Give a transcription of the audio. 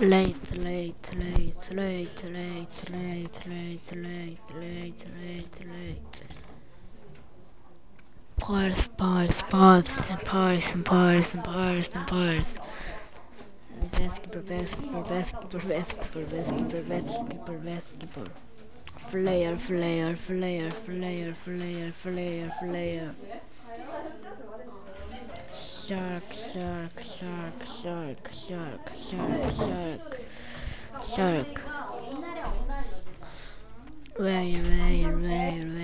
Late, late, late, late, late, late, late, late, late, late, late. Pause, pause, pause, pause, pause, pause, pause. Basketball, basketball, basketball, basketball, basketball, basketball, basketball. Flare, flare, flare, flare, flare, flare, flare. Shark, shark, shark, shark, shark, shark, shark, shark. Where, where, where,